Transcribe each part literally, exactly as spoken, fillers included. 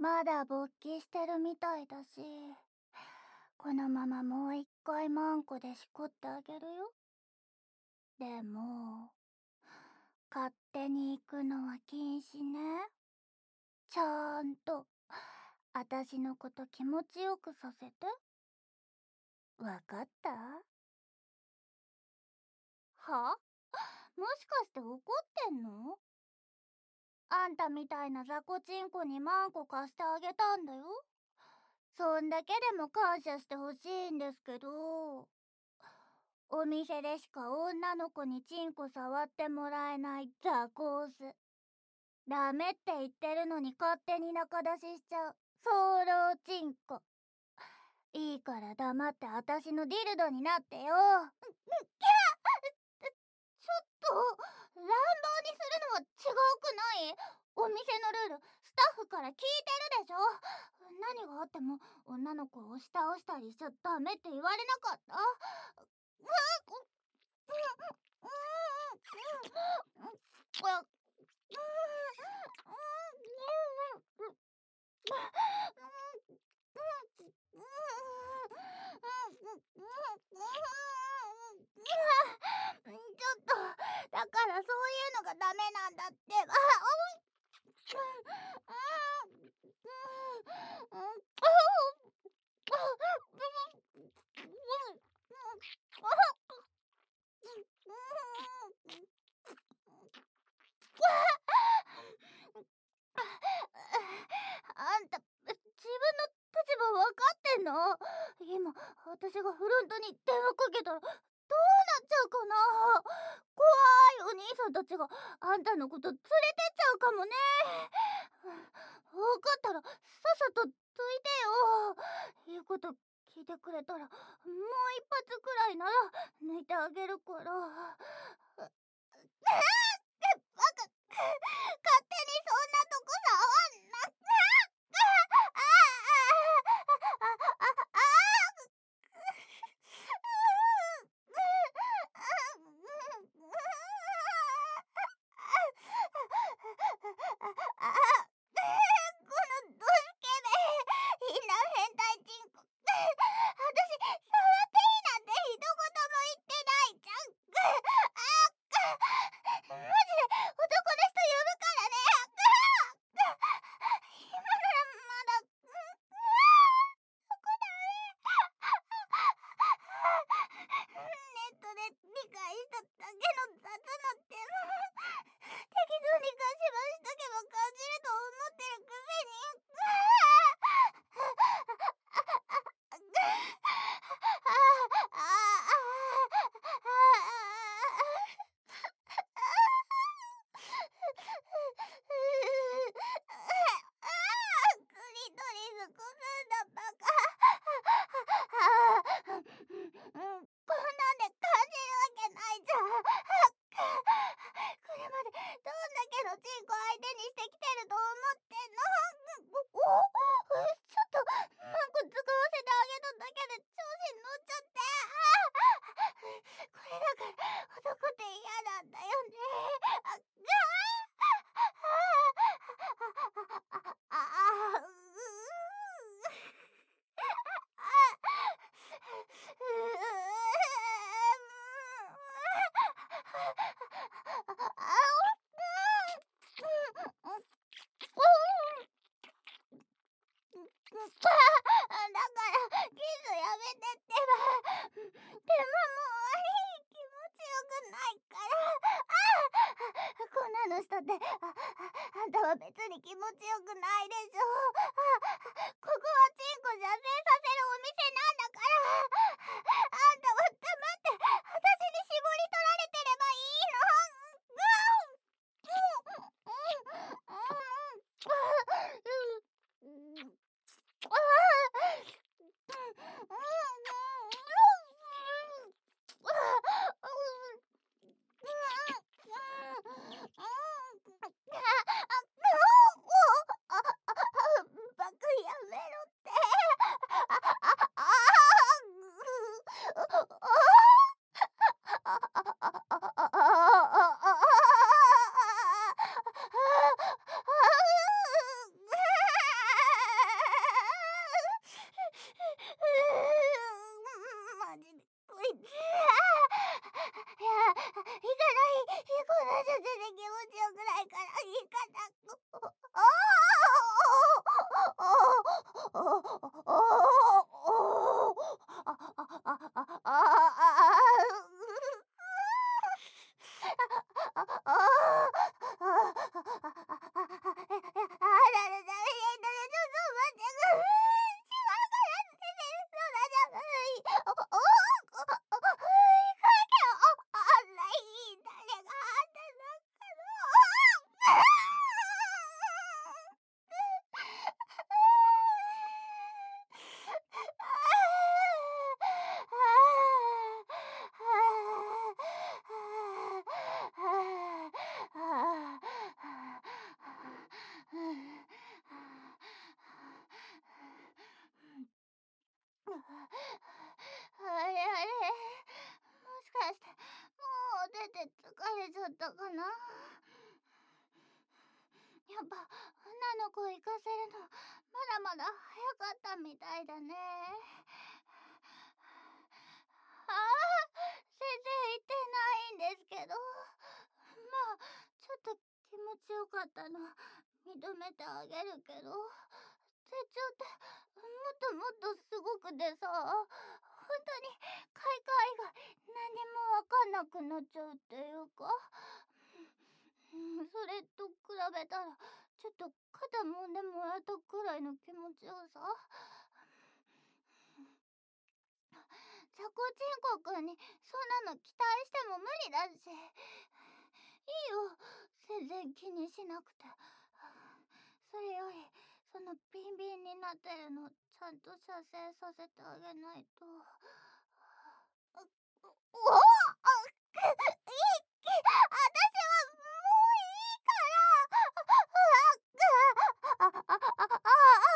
まだ勃起してるみたいだし、このままもう一回マンコでしこってあげるよ。でも、勝手に行くのは禁止ね。ちゃんと、あたしのこと気持ちよくさせて。わかった？は？もしかして怒ってんの？あんたみたいな雑魚チンコにマンコ貸してあげたんだよ。そんだけでも感謝してほしいんですけど、お店でしか女の子にチンコ触ってもらえない雑魚オス。ダメって言ってるのに勝手に仲出ししちゃう早漏チンコ。いいから黙ってあたしのディルドになってよ。キャー！ちょっと乱暴にするのは違うくない？お店のルールスタッフから聞いてるでしょ。何があっても女の子を押し倒したりしちゃダメって言われなかった？ちょっとだからそういうのがダメなんだって。ああんた自分の立場分かってんの？今私がフロントに電話かけたらどうなっちゃうかな。怖いお兄さんたちがあんたのこと連れてっちゃうかもね。分かったらさっさとどいてよ。言うこと聞いてくれたらもう一発くらいなら抜いてあげるから。バカ勝手にそんなとこ触んな。ああああああこのドスケベいんな変態チンコ。私触っていいなんて一言も言ってないじゃん。マジで男の人呼ぶからね。今ならまだそこダメ。ネットで理解しただけの雑なって適当に貸しましとけば感じると思ってるくせに。クリトリスこすんだバカ。こんなんで感じるわけないじゃん。これまでどんだけのチンコ相手にしてきてると思ってんの。おおちょっとマンコ使わせてあげただけで調子に乗っちゃって。これだから男って嫌なんだよね。あああうだからキスやめてってば。でももう悪い気持ちよくないから。こんなのしたってああんたは別に気持ちよくないでしょ。ここはチンコ射精させるお店なんだから。あんたは黙って私に絞り取られてればいいの。バカやめろ。 で疲れちゃったかな。やっぱ女の子行かせるのまだまだ早かったみたいだね。ああ、全然言ってないんですけど、まあちょっと気持ちよかったの認めてあげるけど、成長ってもっともっとすごくてさ、本当に開花以外何もわかんなくなっちゃうっていうか、うん、それと比べたらちょっと肩揉んでもらったくらいの気持ちよさ。ザコチンコくんにそんなの期待しても無理だし、いいよ、全然気にしなくて。それよりそのビンビンになってるのちゃんと射精させてあげないと。おお、あ、く、いい、き、私はもういいから。あ、あ、あ、あ、あ、あ、あ、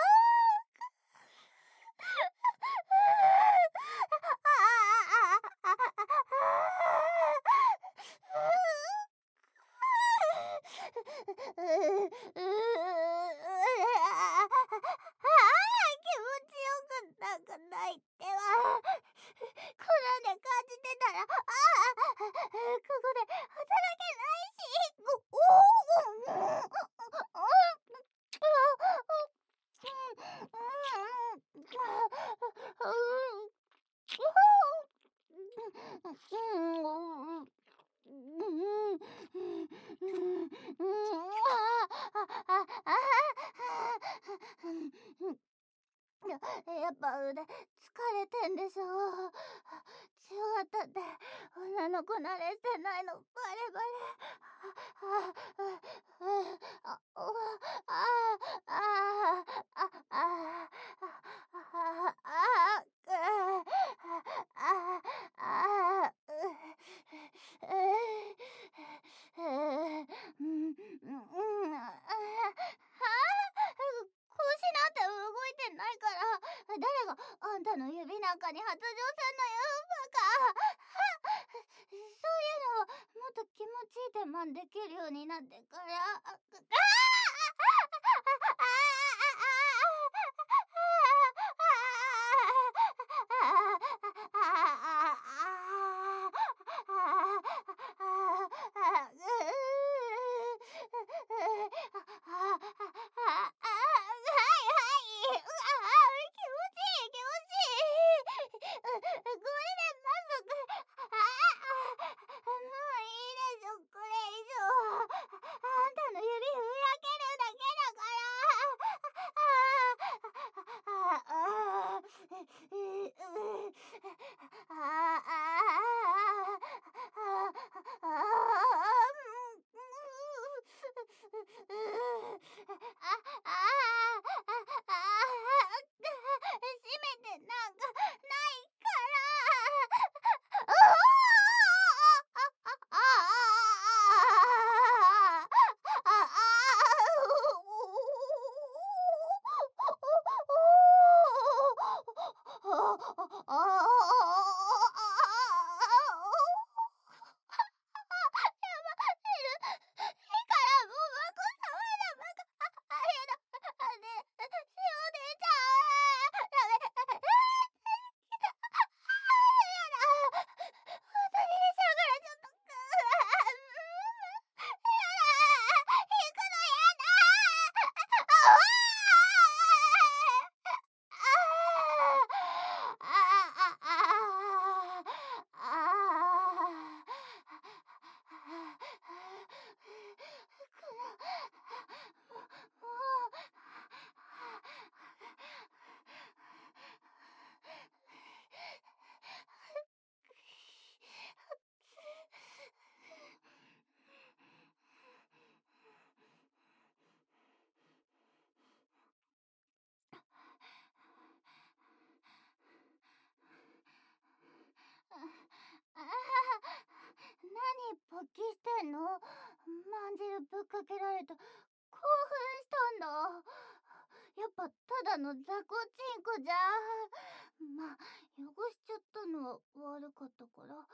気持ちよくなくないってば。こなんで感じてたら、ああ、ここで働けないし、おお、うん、うん、やっぱ腕疲れてんでしょ。強がったって女の子慣れしてないのバレバレ。あ、あ、あ、あ、あ、あ、あ、腰なんて動いてないから、誰があんたの指なんかに発情すんのよ、バカ。そういうのをもっと気持ちいい手間できるようになってから。ああ何勃起してんの？まんじるぶっかけられた。興奮したんだ。やっぱただの雑魚チンコじゃん。まあ汚しちゃったのは悪かったから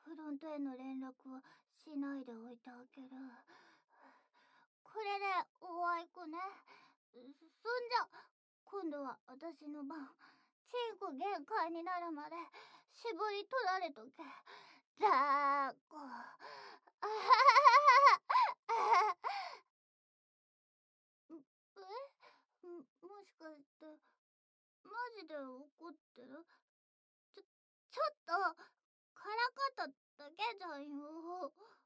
フロントへの連絡はしないでおいてあげる。これでおあいこね。そんじゃ今度は私の番。チンコ限界になるまで絞り取られとけ。だーこ。あはははえもしかしてマジで怒ってる？ちょちょっとからかっただけじゃんよ。